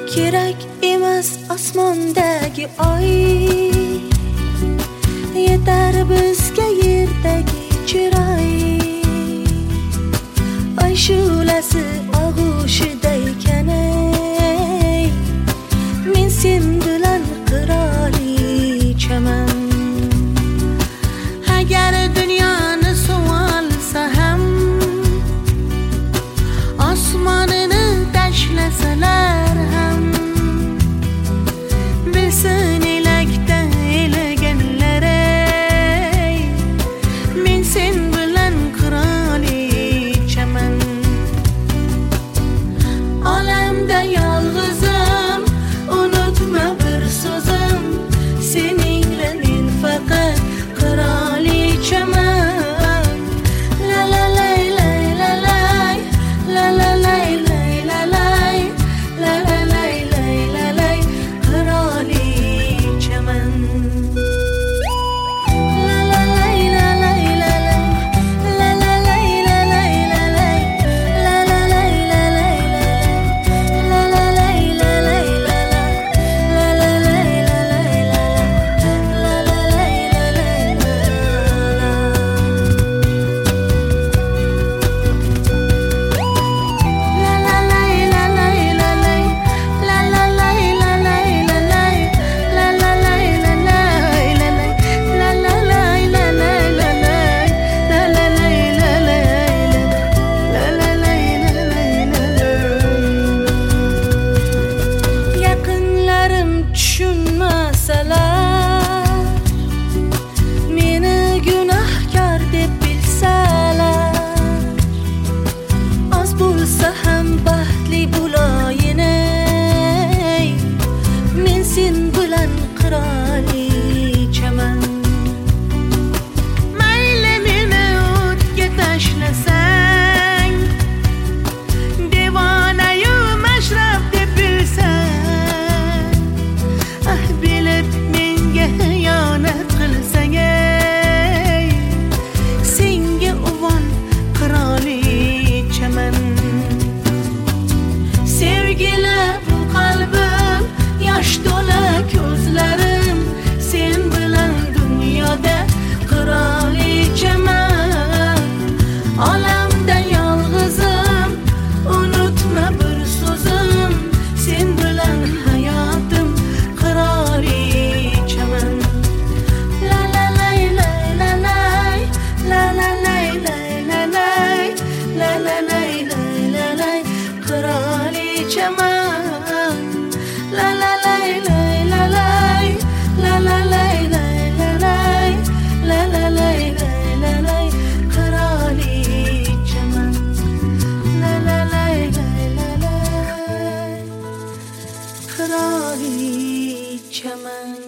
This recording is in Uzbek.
kerak emas osmondagi oy, yetar bizga yerdagi chiroy. Oy shu'lasi og'ushida ekan, men sen bilan qirolichaman. Agar dunyoni suvolsa ham, osmonini tashlasalar ham, bilsin elakda elaganlar, men sen bilan qirolichaman. Olamda yolg'izim, unutma bir so'zim, seningla men faqat qirolichaman. La la la la la la, la la la la la la, la la la la la la, qirolichaman. La la la la la la la, la la la la la la la, la la la la la la, la la la la la la, la la la la la la, la la la la yaqinlarim tushunmasalar, meni gunohkor deb bilsalar, oz bo'lsa ham baxtli bo'layin, men sen bilan qirolichaman. Mayli meni o'tga tashlasang, devonayu mashrab deb bilsang, bilib menga xiyonat qilsang, senga uvon qirolichaman. Sevgili bu qalbim, yosh to'la ko'zlarim, sen bilan dunyoda qirolichaman. Olamda yolg'izim, unutma bir so'zim, sen bilan hayotim qirolichaman. La la la la la la, la la la la la la, la la la la la la, qirolichaman. La la la la la la, la la la la la la, la la la la la la, qirolichaman. La la la la la la, qirolichaman.